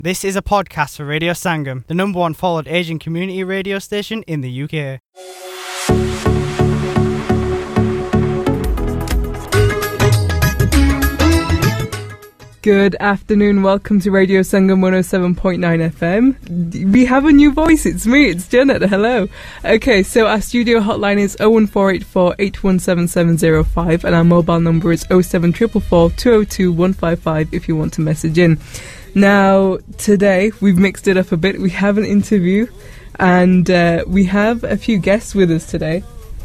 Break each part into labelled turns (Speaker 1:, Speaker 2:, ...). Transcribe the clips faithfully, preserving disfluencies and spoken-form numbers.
Speaker 1: This is a podcast for Radio Sangam, the number one followed Asian community radio station in the U K.
Speaker 2: Good afternoon, welcome to Radio Sangam one oh seven point nine F M. We have a new voice, it's me, it's Janet, hello. Okay, so our studio hotline is oh one four eight four, eight one seven seven oh five and our mobile number is oh seven four four four, two oh two, one five five if you want to message in. Now, today, we've mixed it up a bit, we have an interview and uh, we have a few guests with us today.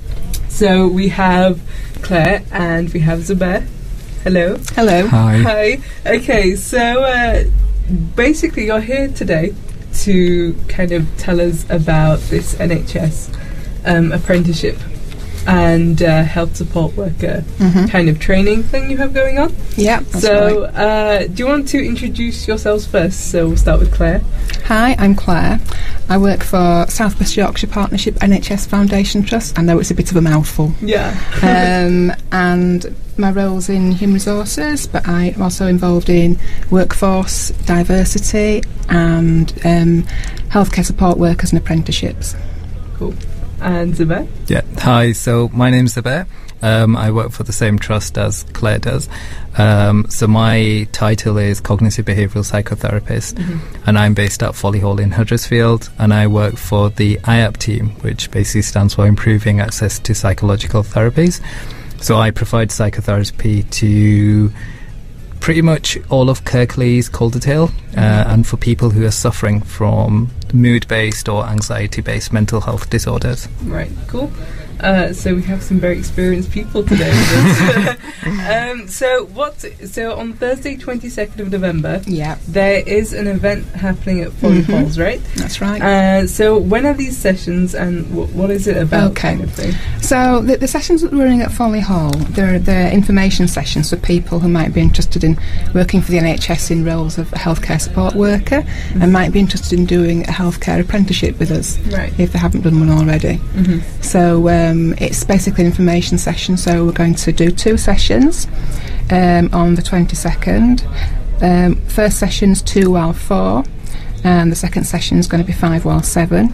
Speaker 2: So we have Claire and we have Zubair. Hello.
Speaker 3: Hello.
Speaker 2: Hi. Hi. Okay, so uh, basically you're here today to kind of tell us about this N H S um, apprenticeship and uh, health support worker mm-hmm. kind of training thing you have going on.
Speaker 3: Yeah, that's
Speaker 2: So
Speaker 3: right.
Speaker 2: uh, do you want to introduce yourselves first? So we'll start with Claire.
Speaker 3: Hi, I'm Claire. I work for South West Yorkshire Partnership N H S Foundation Trust. I know it's a bit of a mouthful.
Speaker 2: Yeah.
Speaker 3: um, and my role's in human resources, but I'm also involved in workforce diversity and um, healthcare support workers and apprenticeships.
Speaker 2: Cool. And Zubair?
Speaker 4: Yeah. Hi, so my name's Zubair. Um, I work for the same trust as Claire does. Um, so my title is Cognitive Behavioural Psychotherapist, mm-hmm. and I'm based at Follyhall in Huddersfield, and I work for the I A P team, which basically stands for Improving Access to Psychological Therapies. So I provide psychotherapy to pretty much all of Kirklees, Calderdale, uh, and for people who are suffering from mood-based or anxiety-based mental health disorders.
Speaker 2: Right, cool. Uh, so we have some very experienced people today with us. um, so what? So on Thursday, twenty-second of November,
Speaker 3: yeah,
Speaker 2: there is an event happening at Folly mm-hmm. Halls, right?
Speaker 3: That's right.
Speaker 2: Uh, so when are these sessions, and w- what is it about?
Speaker 3: Okay.
Speaker 2: Kind of thing?
Speaker 3: So the, the sessions that we're running at Folly Hall, they're, they're information sessions for people who might be interested in working for the N H S in roles of a healthcare support worker, mm-hmm. and might be interested in doing a healthcare apprenticeship with us,
Speaker 2: right,
Speaker 3: if they haven't done one already.
Speaker 2: Mm-hmm.
Speaker 3: So. Um, Um, it's basically an information session, so we're going to do two sessions um, on the twenty-second. Um, first session's two while four, and the second session is going to be five while seven.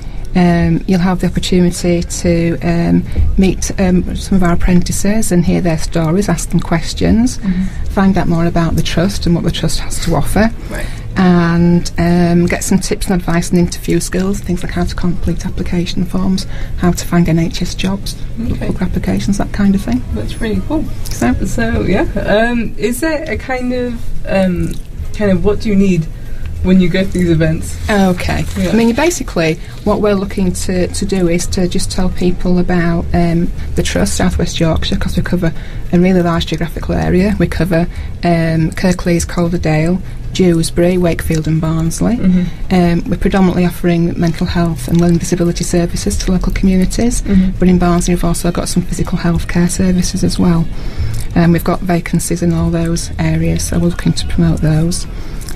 Speaker 3: Um, you'll have the opportunity to um, meet um, some of our apprentices and hear their stories, ask them questions, mm-hmm. find out more about the trust and what the trust has to offer.
Speaker 2: Right.
Speaker 3: And um, get some tips and advice and interview skills, things like how to complete application forms, how to find N H S jobs,
Speaker 2: okay.
Speaker 3: book applications, that kind of thing.
Speaker 2: That's really cool.
Speaker 3: So,
Speaker 2: so yeah, um, is there a kind of um, kind of what do you need when you go to these events?
Speaker 3: Okay.
Speaker 2: Yeah.
Speaker 3: I mean, basically, what we're looking to, to do is to just tell people about um, the Trust, South West Yorkshire, because we cover a really large geographical area. We cover um, Kirklees, Calderdale, Dewsbury, Wakefield and Barnsley. Mm-hmm. Um, we're predominantly offering mental health and learning disability services to local communities, mm-hmm. but in Barnsley we've also got some physical health care services as well. Um, we've got vacancies in all those areas, so we're looking to promote those.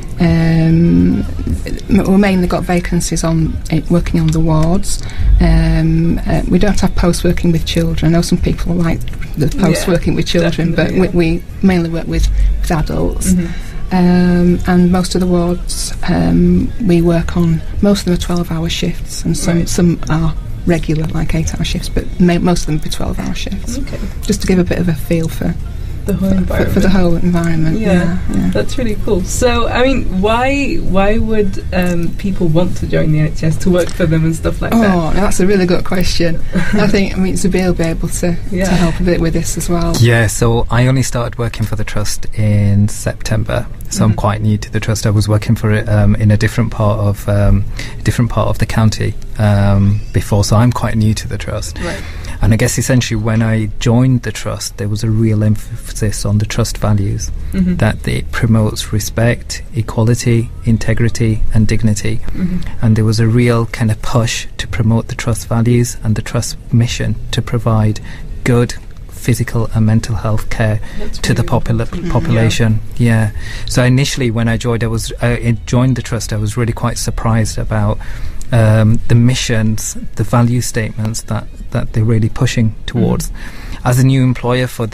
Speaker 3: Um, we've mainly got vacancies on uh, working on the wards. Um, uh, we don't have posts working with children. I know some people like the posts yeah, working with children, but yeah. we, we mainly work with, with adults. Mm-hmm. Um, and most of the wards um, we work on, most of them are twelve hour shifts, and some, right. some are regular, like eight hour shifts, but ma- most of them are twelve hour shifts.
Speaker 2: Okay.
Speaker 3: Just to give a bit of a feel for
Speaker 2: the whole environment.
Speaker 3: For, for the whole environment.
Speaker 2: Yeah,
Speaker 3: yeah, yeah,
Speaker 2: that's really cool. So, I mean, why why would um, people want to join the N H S to work for them and stuff like
Speaker 3: oh,
Speaker 2: that?
Speaker 3: Oh, that's a really good question. I think, I mean, Zubair will be able to, yeah. to help a bit with this as well.
Speaker 4: Yeah, so I only started working for the Trust in September, so mm-hmm. I'm quite new to the Trust. I was working for it um, in a different part of um, a different part of the county um, before, so I'm quite new to the Trust.
Speaker 2: Right.
Speaker 4: And I guess essentially when I joined the Trust, there was a real emphasis on the Trust values, mm-hmm. that it promotes respect, equality, integrity and dignity. Mm-hmm. And there was a real kind of push to promote the Trust values and the Trust mission to provide good physical and mental health care That's to really the popula- mm-hmm. population. Yeah. yeah. So initially when I joined, I was I joined the Trust, I was really quite surprised about um, the missions, the value statements that, that they're really pushing towards. Mm. As a new employer for the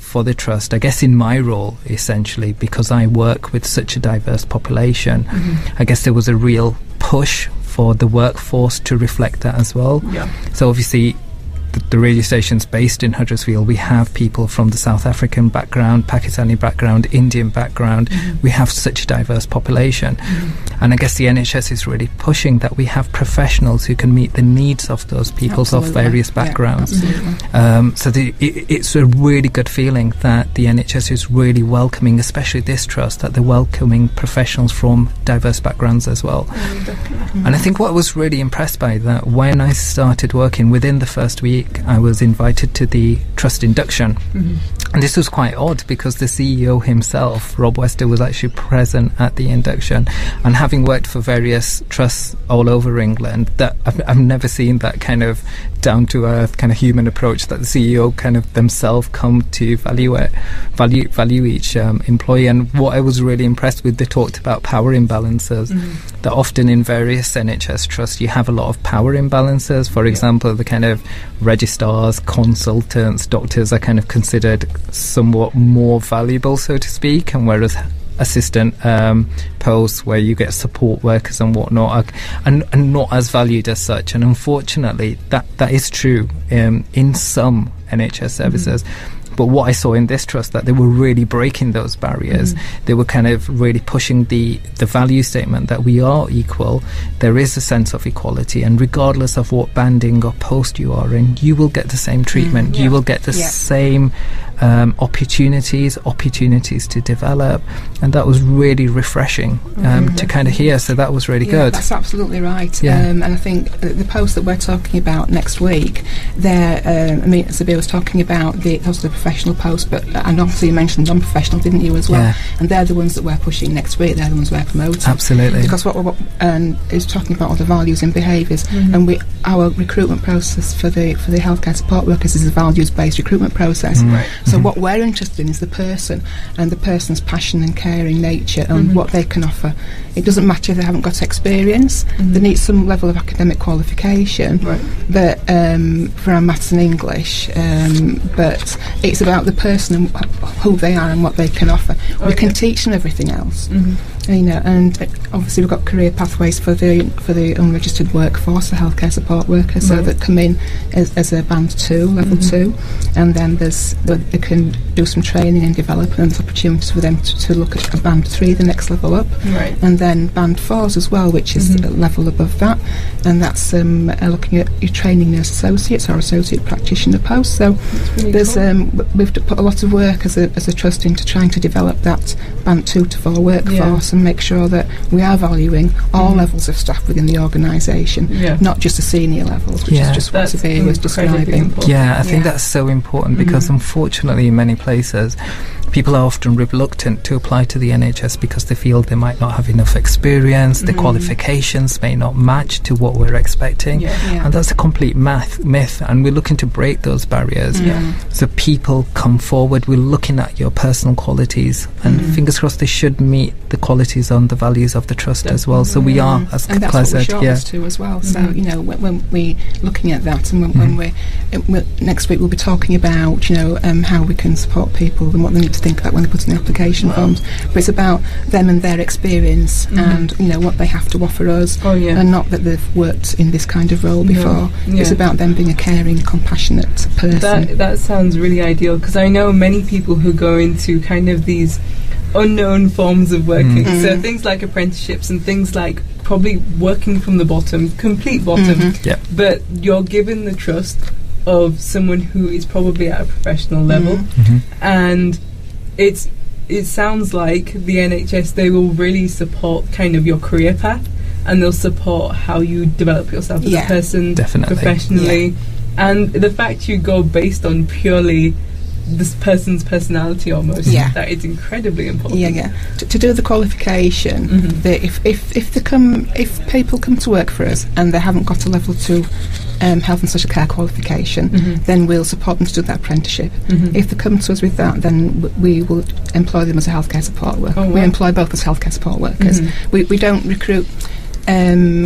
Speaker 4: for the trust, I guess in my role, essentially, because I work with such a diverse population, mm-hmm. I guess there was a real push for the workforce to reflect that as well.
Speaker 2: Yeah.
Speaker 4: So obviously, the, the radio station's based in Huddersfield. We have people from the South African background, Pakistani background, Indian background. Mm-hmm. We have such a diverse population. Mm-hmm. And I guess the N H S is really pushing that we have professionals who can meet the needs of those people of various backgrounds.
Speaker 3: Yeah,
Speaker 4: um, so the, it, it's a really good feeling that the N H S is really welcoming, especially this trust, that they're welcoming professionals from diverse backgrounds as well. Mm-hmm. And I think what I was really impressed by that when I started working, within the first week, I was invited to the trust induction. Mm-hmm. And this was quite odd because the C E O himself, Rob Wester, was actually present at the induction. And having worked for various trusts all over England, that I've, I've never seen that kind of down-to-earth kind of human approach that the C E O kind of themselves come to value it, value value each um, employee. And what I was really impressed with, they talked about power imbalances. Mm-hmm. That often in various N H S trusts you have a lot of power imbalances. For example, the kind of registrars, consultants, doctors are kind of considered somewhat more valuable, so to speak, and whereas assistant um, posts where you get support workers and whatnot are, and, and not as valued as such. And unfortunately that that is true um, in some N H S services. Mm-hmm. But what I saw in this trust, that they were really breaking those barriers. Mm. They were kind of really pushing the, the value statement that we are equal. There is a sense of equality, and regardless of what banding or post you are in, you will get the same treatment. Mm, yeah. You will get the yeah. same um, opportunities, opportunities to develop. And that was really refreshing um, mm, to kind of hear. So that was really
Speaker 3: yeah,
Speaker 4: good.
Speaker 3: That's absolutely right.
Speaker 4: Yeah.
Speaker 3: Um, and I think the post that we're talking about next week, there, um, I mean, Sabir was talking about the, those are the professional posts, but and obviously you mentioned non-professional, didn't you, as well?
Speaker 4: Yeah.
Speaker 3: And they're the ones that we're pushing next week. They're the ones we're promoting.
Speaker 4: Absolutely.
Speaker 3: Because what we're um, is talking about all the values and behaviours, mm-hmm. and we our recruitment process for the for the healthcare support workers is a values-based recruitment process. Mm-hmm. Right. So mm-hmm. what we're interested in is the person and the person's passion and caring nature and mm-hmm. what they can offer. It doesn't matter if they haven't got experience. Mm-hmm. They need some level of academic qualification. Right. But um, for our maths and English, um, but it's about the person and who they are and what they can offer. Okay. We can teach them everything else. Mm-hmm. You know, and obviously we've got career pathways for the for the unregistered workforce, the healthcare support workers, right. so that come in as, as a band two, level mm-hmm. two, and then there's they can do some training and develop, and there's opportunities for them to, to look at a band three, the next level up,
Speaker 2: right.
Speaker 3: and then band fours as well, which is mm-hmm. a level above that, and that's um, uh, looking at your training nurse associates or associate practitioner posts. So really there's cool. um, we've put a lot of work as a as a trust into trying to develop that band two to four workforce. Yeah. And make sure that we are valuing all mm-hmm. levels of staff within the organisation, yeah. not just the senior levels, which yeah. is just what Sabir was describing.
Speaker 4: Yeah, I think yeah. that's so important because mm-hmm. unfortunately in many places people are often reluctant to apply to the N H S because they feel they might not have enough experience, mm-hmm. their qualifications may not match to what we're expecting,
Speaker 3: yeah. Yeah.
Speaker 4: and that's a complete math, myth, and we're looking to break those barriers.
Speaker 3: Yeah.
Speaker 4: So people come forward, we're looking at your personal qualities, and mm-hmm. fingers crossed they should meet the qualities and the values of the trust Definitely. As well. So we are, as
Speaker 3: and that's
Speaker 4: Claire
Speaker 3: what
Speaker 4: said,
Speaker 3: we're
Speaker 4: yeah.
Speaker 3: to as well. Mm-hmm. So you know, when, when we're looking at that, and when, mm-hmm. when we're, uh, we're next week we'll be talking about you know um, how we can support people and what they need to think about when they put in the application wow. forms. But it's about them and their experience, mm-hmm. and you know what they have to offer us,
Speaker 2: oh, yeah.
Speaker 3: and not that they've worked in this kind of role before.
Speaker 2: No. Yeah.
Speaker 3: It's about them being a caring, compassionate person.
Speaker 2: That that sounds really ideal because I know many people who go into kind of these unknown forms of working. Mm. So things like apprenticeships and things like probably working from the bottom, complete bottom.
Speaker 3: Mm-hmm.
Speaker 4: Yeah.
Speaker 2: But you're given the trust of someone who is probably at a professional level,
Speaker 4: mm-hmm.
Speaker 2: and it's it sounds like the N H S, they will really support kind of your career path, and they'll support how you develop yourself as
Speaker 3: yeah.
Speaker 2: a person,
Speaker 4: Definitely.
Speaker 2: professionally.
Speaker 3: Yeah.
Speaker 2: And the fact you go based on purely this person's personality almost,
Speaker 3: yeah.
Speaker 2: that is incredibly important.
Speaker 3: Yeah, yeah. To, to do the qualification,
Speaker 2: mm-hmm.
Speaker 3: the, if, if if they come, if people come to work for us and they haven't got a level two um, health and social care qualification,
Speaker 2: mm-hmm.
Speaker 3: then we'll support them to do that apprenticeship.
Speaker 2: Mm-hmm.
Speaker 3: If they come to us with that, then w- we will employ them as a healthcare support worker.
Speaker 2: Oh, wow.
Speaker 3: We employ both as healthcare support workers.
Speaker 2: Mm-hmm.
Speaker 3: We we don't recruit. Um,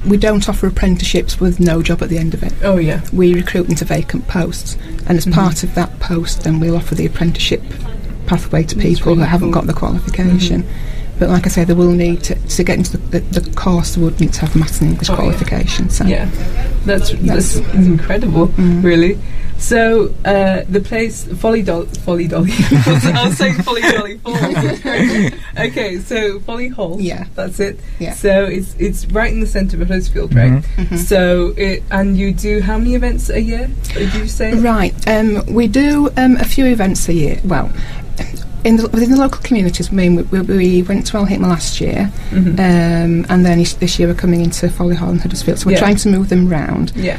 Speaker 3: we don't offer apprenticeships with no job at the end of it.
Speaker 2: Oh, yeah.
Speaker 3: We recruit into vacant posts, and as
Speaker 2: Mhm.
Speaker 3: part of that post, then we'll offer the apprenticeship pathway to
Speaker 2: That's
Speaker 3: people
Speaker 2: really
Speaker 3: that haven't
Speaker 2: cool.
Speaker 3: got the qualification. But like I say, they will need to, to get into the, the, the course, they would need to have maths and English
Speaker 2: Oh, yeah.
Speaker 3: qualification. So
Speaker 2: Yeah, that's that's,
Speaker 3: That's-
Speaker 2: that's incredible,
Speaker 3: Mm.
Speaker 2: really. So uh, the place Folly Dolly, Folly Dolly. I was saying Folly Dolly Falls. Okay, so Folly Hall.
Speaker 3: Yeah.
Speaker 2: That's it.
Speaker 3: Yeah.
Speaker 2: So it's it's right in the centre of Huddersfield, right?
Speaker 4: Mhm.
Speaker 3: Mhm.
Speaker 2: So it and you do how many events a year? Did you say?
Speaker 3: Right, um, we do um, a few events a year. Well, in the, within the local communities, I mean, we, we went to Eltham last year,
Speaker 2: Mhm.
Speaker 3: um, and then this this year we're coming into Folly Hall and Huddersfield, so we're
Speaker 2: Yeah.
Speaker 3: trying to move them round.
Speaker 2: Yeah.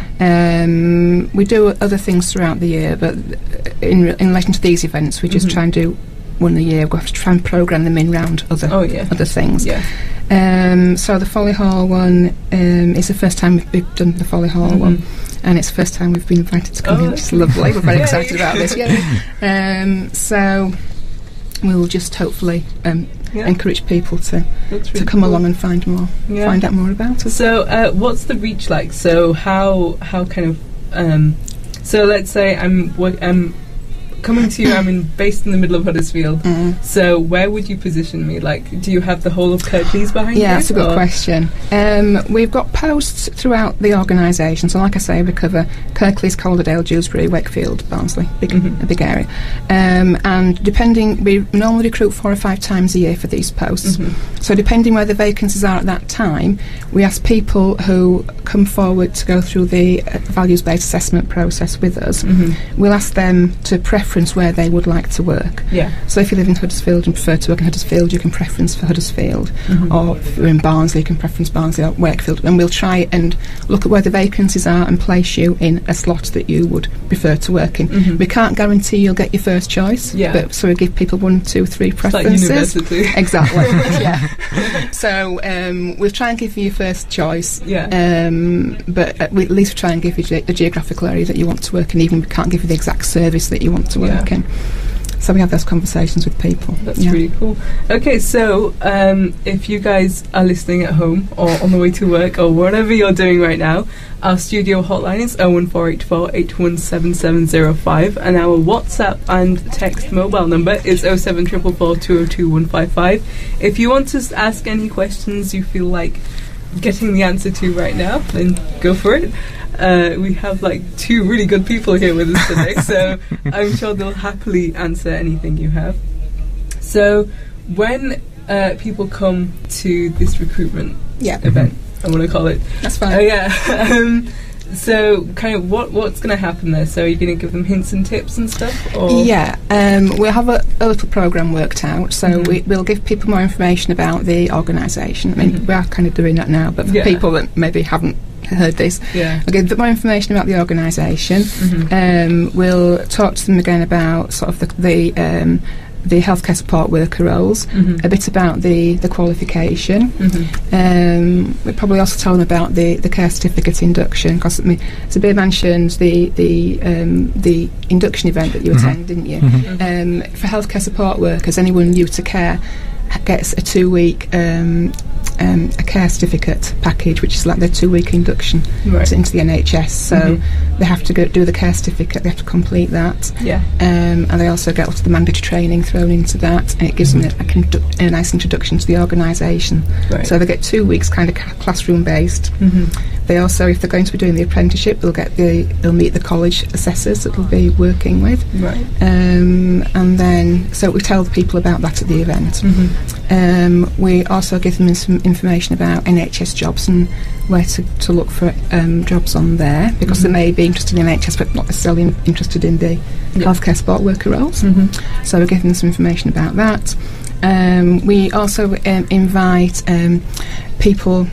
Speaker 3: Um, we do other things throughout the year, but in, in relation to these events, we just
Speaker 2: Mhm.
Speaker 3: try and do one a year. We have to try and programme them in round other
Speaker 2: Oh yeah.
Speaker 3: other things.
Speaker 2: Yeah.
Speaker 3: Um, so the Folly Hall one um, is the first time we've- we've done the Folly Hall
Speaker 2: Mhm.
Speaker 3: one, and it's the first time we've been invited to come
Speaker 2: Oh,
Speaker 3: in, which is lovely. We're very
Speaker 2: Yay.
Speaker 3: excited about this. Yeah. Um, so we'll just hopefully um,
Speaker 2: Yeah.
Speaker 3: encourage people to,
Speaker 2: That's
Speaker 3: to
Speaker 2: really
Speaker 3: come
Speaker 2: cool.
Speaker 3: along and find more,
Speaker 2: Yeah.
Speaker 3: find out more about us.
Speaker 2: So, uh, what's the reach like? So, how how kind of um, so let's say I'm wo- I'm coming to you. I'm in, based in the middle of Huddersfield.
Speaker 3: Mm.
Speaker 2: So, where would you position me? Like, do you have the whole of Kirklees behind you?
Speaker 3: Yeah, that's a good
Speaker 2: or-
Speaker 3: question. Um, we've got posts throughout the organisation. So, like I say, we cover Kirklees, Calderdale, Dewsbury, Wakefield, Barnsley, big,
Speaker 2: Mhm.
Speaker 3: a big area. Um, and depending, we normally recruit four or five times a year for these posts.
Speaker 2: Mhm.
Speaker 3: So, depending where the vacancies are at that time, we ask people who come forward to go through the uh, values-based assessment process with us.
Speaker 2: Mhm.
Speaker 3: We'll ask them to preference where they would like to work.
Speaker 2: Yeah.
Speaker 3: So if you live in Huddersfield and prefer to work in Huddersfield, you can preference for Huddersfield.
Speaker 2: Mhm.
Speaker 3: Or if you're in Barnsley, you can preference Barnsley or Wakefield. And we'll try and look at where the vacancies are and place you in a slot that you would prefer to work in.
Speaker 2: Mhm.
Speaker 3: We can't guarantee you'll get your first choice,
Speaker 2: Yeah.
Speaker 3: but so we give people one, two, three
Speaker 2: It's like
Speaker 3: preferences.
Speaker 2: university.
Speaker 3: Exactly. Yeah. So um, we'll try and give you your first choice.
Speaker 2: Yeah.
Speaker 3: Um, but at we at least try and give you ge- the geographical area that you want to work in, even if we can't give you the exact service that you want to work
Speaker 2: Yeah.
Speaker 3: in. So we have those conversations with people.
Speaker 2: That's
Speaker 3: yeah.
Speaker 2: really cool. Okay, so um, if you guys are listening at home or on the way to work or whatever you're doing right now, our studio hotline is oh one four eight four, eight one seven seven oh five, and our WhatsApp and text mobile number is oh seven four four four, two oh two, one five five. If you want to s- ask any questions you feel like getting the answer to right now, then go for it. Uh, we have like two really good people here with us today, so I'm sure they'll happily answer anything you have. So, when uh, people come to this recruitment
Speaker 3: Yeah,
Speaker 2: event, I want to call it.
Speaker 3: that's
Speaker 2: Oh
Speaker 3: fine.
Speaker 2: yeah. um, so, kind of, what what's going to happen there? So, are you going to give them hints and tips and stuff? Or?
Speaker 3: Yeah, um, we'll have a, a little programme worked out, so
Speaker 2: Mhm.
Speaker 3: we, we'll give people more information about the organisation. I mean,
Speaker 2: Mhm.
Speaker 3: we are kind of doing that now, but for
Speaker 2: Yeah.
Speaker 3: people that maybe haven't heard this,
Speaker 2: Yeah.
Speaker 3: we'll give them more information about the organisation.
Speaker 2: Mhm.
Speaker 3: Um, we'll talk to them again about sort of the, the um, the healthcare support worker roles,
Speaker 2: Mhm.
Speaker 3: a bit about the, the qualification.
Speaker 2: Mhm.
Speaker 3: Um, we'll probably also tell them about the, the care certificate induction, because I mean, Sabir mentioned the the um, the induction event that you
Speaker 4: Mhm.
Speaker 3: attended, didn't you?
Speaker 4: Mhm.
Speaker 3: Um, for healthcare support workers, anyone new to care gets a two-week um, um, a care certificate package, which is like their two-week induction
Speaker 2: Right.
Speaker 3: into the N H S. So
Speaker 2: Mhm.
Speaker 3: they have to go do the care certificate. They have to complete that.
Speaker 2: Yeah.
Speaker 3: Um, and they also get lots of the mandatory training thrown into that, and it gives them a, a, condu- a nice introduction to the organisation.
Speaker 2: Right.
Speaker 3: So they get two weeks kind of ca- classroom based.
Speaker 2: Mhm.
Speaker 3: They also, if they're going to be doing the apprenticeship, they'll get the they'll meet the college assessors that they'll be working with,
Speaker 2: Right.
Speaker 3: um, and then so we tell the people about that at the event.
Speaker 2: Mhm.
Speaker 3: Um, we also give them some information about N H S jobs and where to, to look for um, jobs on there, because
Speaker 2: Mhm.
Speaker 3: they may be interested in N H S but not necessarily in, interested in the
Speaker 2: Yeah.
Speaker 3: healthcare support worker roles.
Speaker 2: Mhm.
Speaker 3: So we give them some information about that. Um, we also um, invite um, people.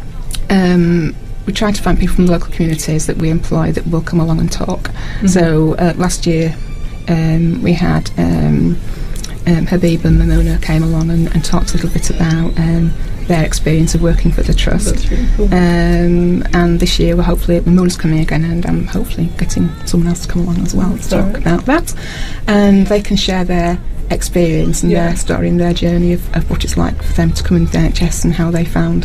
Speaker 3: Um, we try to find people from the local communities that we employ that will come along and talk.
Speaker 2: Mhm.
Speaker 3: So uh, last year um, we had um, um, Habib and Mamuna came along and, and talked a little bit about um, their experience of working for the trust.
Speaker 2: That's really cool.
Speaker 3: Um, and this year we're hopefully Mamuna's coming again, and I'm hopefully getting someone else to come along as well to talk
Speaker 2: Alright.
Speaker 3: about that, and they can share their experience and
Speaker 2: Yeah.
Speaker 3: their story and their journey of, of what it's like for them to come into the N H S and how they found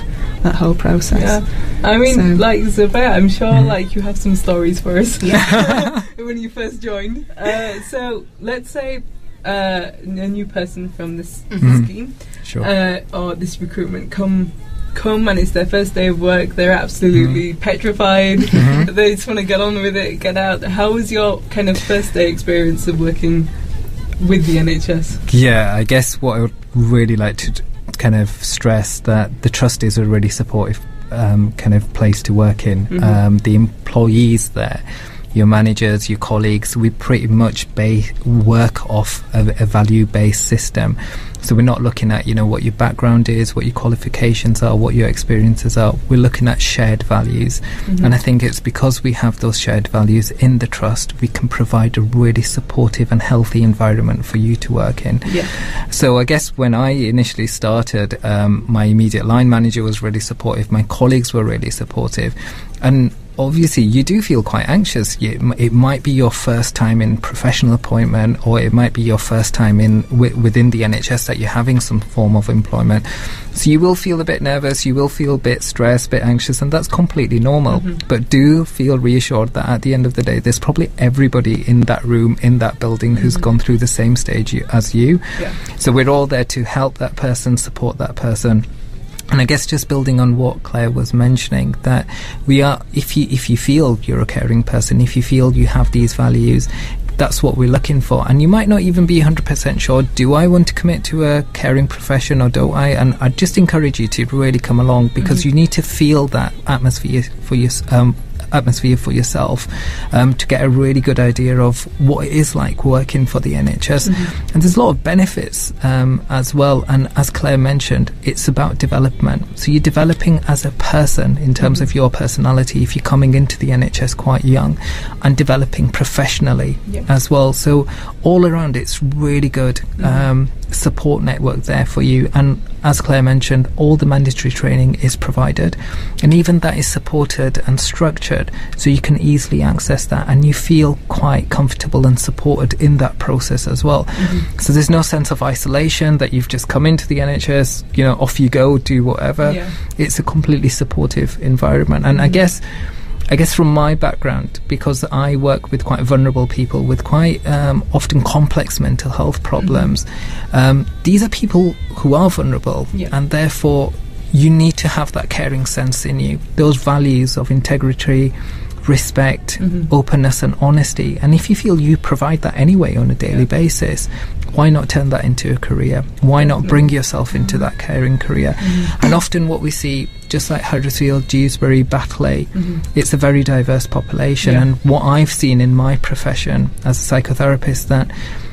Speaker 3: that whole process.
Speaker 2: Yeah, I mean,
Speaker 3: So-
Speaker 2: like Zubair, I'm sure
Speaker 4: Mhm.
Speaker 2: like you have some stories for us.
Speaker 3: Yeah.
Speaker 2: When you first joined. Uh, so let's say uh, a new person from this
Speaker 4: Mhm.
Speaker 2: scheme
Speaker 4: Sure.
Speaker 2: uh, or this recruitment come come and it's their first day of work. They're absolutely petrified.
Speaker 4: Mhm.
Speaker 2: They just want to get on with it, get out. How was your kind of first day experience of working with the N H S?
Speaker 4: Yeah, I guess what I would really like to d- kind of stress that the trust is a really supportive um, kind of place to work in.
Speaker 2: Mhm.
Speaker 4: Um, the employees there, your managers, your colleagues, we pretty much ba- work off a, a value-based system. So we're not looking at, you know, what your background is, what your qualifications are, what your experiences are. We're looking at shared values.
Speaker 2: Mhm.
Speaker 4: And I think it's because we have those shared values in the trust, we can provide a really supportive and healthy environment for you to work in.
Speaker 2: Yeah.
Speaker 4: So I guess when I initially started, um, my immediate line manager was really supportive. My colleagues were really supportive. And obviously you do feel quite anxious. You, it might be your first time in professional appointment, or it might be your first time in w- within the N H S that you're having some form of employment. So you will feel a bit nervous, you will feel a bit stressed, a bit anxious, and that's completely normal.
Speaker 2: Mhm.
Speaker 4: But do feel reassured that at the end of the day, there's probably everybody in that room, in that building, who's
Speaker 2: Mhm.
Speaker 4: gone through the same stage you, as you.
Speaker 2: Yeah.
Speaker 4: So we're all there to help that person, support that person. And I guess just building on what Claire was mentioning, that we are, if you if you feel you're a caring person, if you feel you have these values, that's what we're looking for. And you might not even be one hundred percent sure, do I want to commit to a caring profession or don't I? And I'd just encourage you to really come along, because
Speaker 2: Mhm.
Speaker 4: you need to feel that atmosphere for your, um, atmosphere for yourself, um, to get a really good idea of what it is like working for the N H S.
Speaker 2: Mhm.
Speaker 4: And there's a lot of benefits um, as well. And as Claire mentioned, it's about development. So you're developing as a person in terms
Speaker 2: Mhm.
Speaker 4: of your personality if you're coming into the N H S quite young, and developing professionally
Speaker 2: Yeah.
Speaker 4: as well. So all around, it's really good
Speaker 2: Mhm.
Speaker 4: um, support network there for you. And as Claire mentioned, all the mandatory training is provided, and even that is supported and structured so you can easily access that, and you feel quite comfortable and supported in that process as well.
Speaker 2: Mhm.
Speaker 4: So there's no sense of isolation that you've just come into the N H S, you know, off you go, do whatever.
Speaker 2: Yeah.
Speaker 4: It's a completely supportive environment. And I
Speaker 2: Mhm.
Speaker 4: guess I guess from my background, because I work with quite vulnerable people with quite um, often complex mental health problems, um, these are people who are vulnerable,
Speaker 2: Yeah.
Speaker 4: and therefore you need to have that caring sense in you, those values of integrity, respect,
Speaker 2: Mhm.
Speaker 4: openness and honesty. And if you feel you provide that anyway on a daily
Speaker 2: Yeah.
Speaker 4: basis, why not turn that into a career? Why not
Speaker 2: Definitely.
Speaker 4: bring yourself into that caring career?
Speaker 2: Mhm.
Speaker 4: And often what we see, just like Huddersfield, Dewsbury, Backley,
Speaker 2: Mhm.
Speaker 4: it's a very diverse population.
Speaker 2: Yeah.
Speaker 4: And what I've seen in my profession as a psychotherapist, that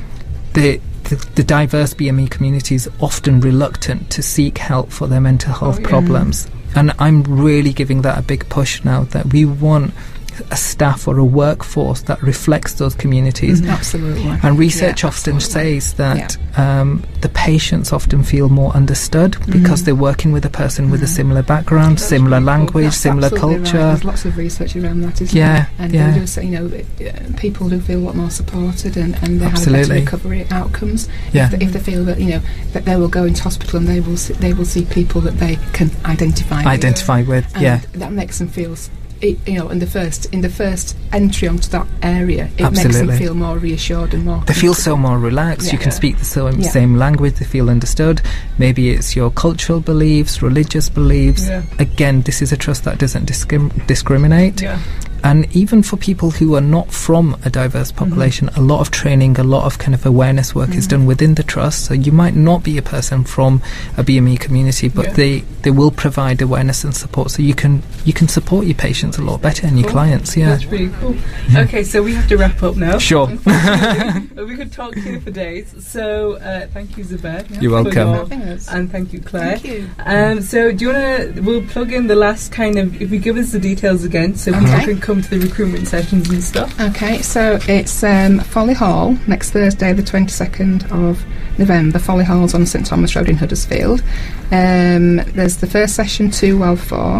Speaker 4: the the, the diverse B M E community is often reluctant to seek help for their mental health
Speaker 2: Oh, yeah.
Speaker 4: problems. And I'm really giving that a big push now, that we want a staff or a workforce that reflects those communities.
Speaker 2: Mhm.
Speaker 3: Absolutely.
Speaker 4: And research
Speaker 3: Yeah,
Speaker 4: often
Speaker 3: absolutely.
Speaker 4: says that um, the patients often feel more understood because
Speaker 3: Mhm.
Speaker 4: they're working with a person with a
Speaker 3: Mhm.
Speaker 4: similar background,
Speaker 2: That's
Speaker 4: similar
Speaker 2: really cool.
Speaker 4: language,
Speaker 3: That's
Speaker 4: similar
Speaker 3: absolutely right.
Speaker 4: culture.
Speaker 3: There's lots of research around that, isn't
Speaker 4: Yeah,
Speaker 3: there? And
Speaker 4: yeah.
Speaker 3: they do say, you know, uh, people do feel a lot more supported, and, and they have
Speaker 4: Absolutely.
Speaker 3: better recovery outcomes.
Speaker 4: Yeah.
Speaker 3: If, if they feel that, you know, that they will go into hospital and they will see, they will see people that they can identify with.
Speaker 4: Identify with,
Speaker 3: And
Speaker 4: yeah.
Speaker 3: that makes them feel, s- it, you know, in the first in the first entry onto that area, it makes
Speaker 4: Absolutely.
Speaker 3: them feel more reassured and more.
Speaker 4: They feel so
Speaker 3: comfortable.
Speaker 4: more relaxed. You
Speaker 3: Yeah.
Speaker 4: can speak the same,
Speaker 3: Yeah.
Speaker 4: same language. They feel understood. Maybe it's your cultural beliefs, religious beliefs.
Speaker 2: Yeah.
Speaker 4: Again, this is a trust that doesn't discrim- discriminate.
Speaker 2: Yeah.
Speaker 4: And even for people who are not from a diverse population, a lot of training, a lot of kind of awareness work is
Speaker 3: Mhm.
Speaker 4: done within the trust. So you might not be a person from a B M E community, but
Speaker 2: Yeah.
Speaker 4: they, they will provide awareness and support, so you can you can support your patients a lot better and your
Speaker 2: Cool.
Speaker 4: clients. Yeah.
Speaker 2: That's really cool. Okay, so we have to wrap up now.
Speaker 4: Sure.
Speaker 2: Unfortunately. But we could talk to you for days. So uh, thank you, Zubair.
Speaker 4: You're
Speaker 2: for
Speaker 4: welcome.
Speaker 2: your-
Speaker 3: Having us.
Speaker 2: and thank you, Claire.
Speaker 3: Thank you.
Speaker 2: Um, so do you want to, we'll plug in the last kind of, if you give us the details again, so people
Speaker 3: Okay.
Speaker 2: can come to the recruitment sessions and stuff.
Speaker 3: Okay, so it's um, Folly Hall next Thursday, the twenty-second of November. Folly Hall's on St Thomas Road in Huddersfield. Um, there's the first session, two well four.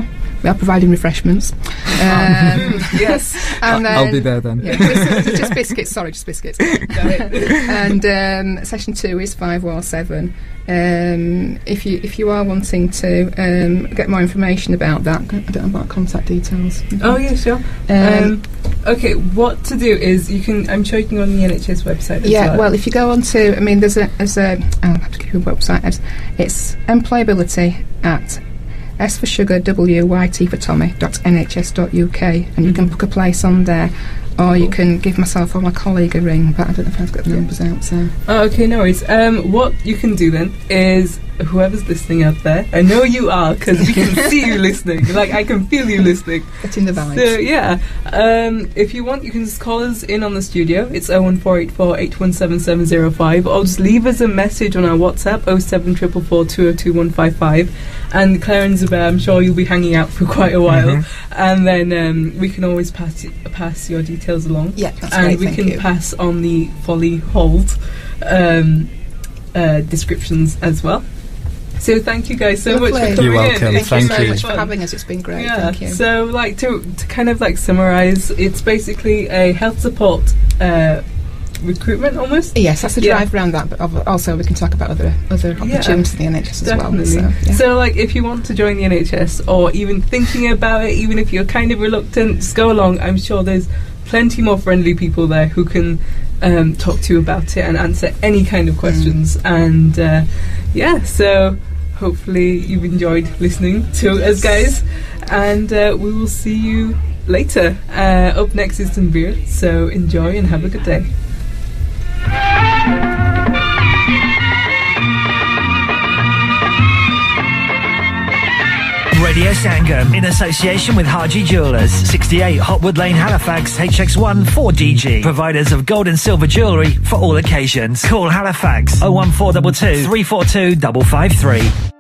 Speaker 3: we are providing refreshments. Um,
Speaker 2: yes,
Speaker 3: and then,
Speaker 4: I'll be there then.
Speaker 3: Yeah, just, just biscuits. Sorry, just biscuits. And um, session two is five while seven. Um, if you if you are wanting to um, get more information about that, I don't know about contact details.
Speaker 2: Oh yeah, sure.
Speaker 3: Um,
Speaker 2: Um, okay, what to do is you can. I'm sure you can go on the N H S website. As
Speaker 3: yeah,
Speaker 2: well.
Speaker 3: well, if you go on to, I mean, there's a, there's a, I'll have to give you a website. It's, it's employability at S for sugar, W, Y, T for Tommy, dot N H S dot U K, and you can book a place on there, or you can give myself or my colleague a ring, but I don't know if I've got the
Speaker 2: Yeah.
Speaker 3: numbers out, so.
Speaker 2: Oh, okay, no worries. Um, what you can do then is, whoever's listening out there, I know you are because we can see you listening. Like, I can feel you listening.
Speaker 3: Getting the vibes.
Speaker 2: So yeah, um, if you want, you can just call us in on the studio. It's oh one four eight four, eight one seven seven oh five, or just leave us a message on our WhatsApp oh seven four four four, two oh two one five five. And Claire and Zubair, I'm sure you'll be hanging out for quite a while,
Speaker 4: Mm-hmm.
Speaker 2: and then um, we can always pass y- pass your details along.
Speaker 3: Yeah, that's
Speaker 2: and
Speaker 3: great,
Speaker 2: we
Speaker 3: thank
Speaker 2: can
Speaker 3: you.
Speaker 2: pass on the Folly Hold um, uh, descriptions as well. So thank you guys so much
Speaker 3: Lovely.
Speaker 2: for coming
Speaker 4: You're
Speaker 2: in.
Speaker 4: welcome.
Speaker 2: It's
Speaker 3: Thank you
Speaker 2: been
Speaker 3: so
Speaker 4: you.
Speaker 3: much for
Speaker 2: fun.
Speaker 3: having us, it's been great,
Speaker 2: Yeah.
Speaker 3: thank you.
Speaker 2: So, like to to kind of like summarize, it's basically a health support uh, recruitment almost.
Speaker 3: Yes, that's the
Speaker 2: Yeah.
Speaker 3: drive around that, but ob- also we can talk about other other
Speaker 2: Yeah.
Speaker 3: opportunities in the N H S as
Speaker 2: Definitely.
Speaker 3: well. So, yeah.
Speaker 2: So, like, if you want to join the N H S or even thinking about it, even if you're kind of reluctant, just go along. I'm sure there's plenty more friendly people there who can um, talk to you about it and answer any kind of questions. And uh, yeah, so hopefully you've enjoyed listening to us, guys. And uh, we will see you later. Uh, up next is some beer, so enjoy and have a good day.
Speaker 5: Radio Sangam in association with Haji Jewellers, sixty-eight Hotwood Lane, Halifax, H X one four D G. Providers of gold and silver jewellery for all occasions. Call Halifax oh one four two two, three four two five five three.